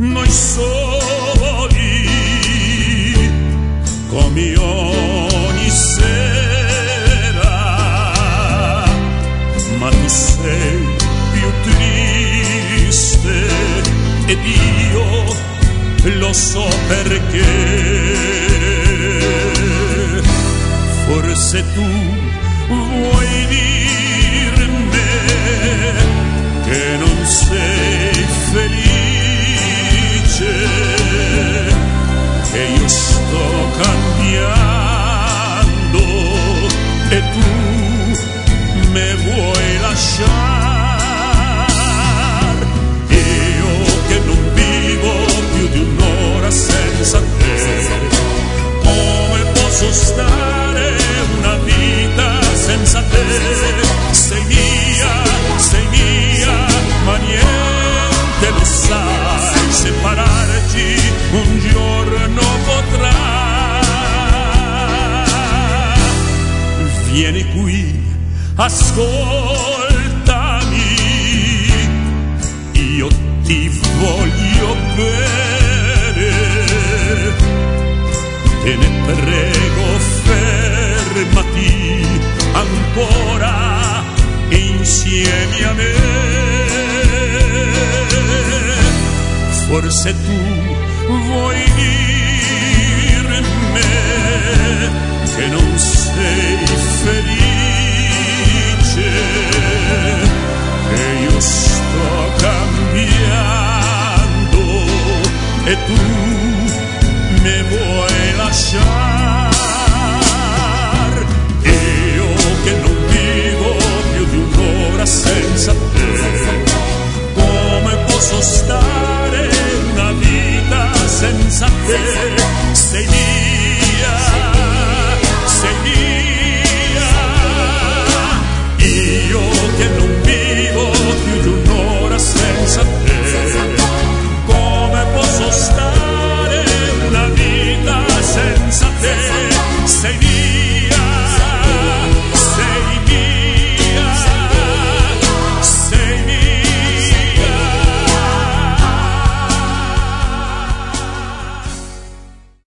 noi soli, come ogni sera, ma tu sei più triste ed io lo so perché. Forse tu vuoi dirmi che non sei felice, che io sto cambiando e tu me vuoi lasciare. Io che non vivo più di un'ora senza te, come posso stare una vita senza te? Sei mia, ma niente lo sai, separarci un giorno potrà. Vieni qui, ascoltami, io ti voglio bene, te ne prego fermati ancora insieme a me. Forse tu vuoi dirmi che non sei felice, che io sto cambiando e tu me vuoi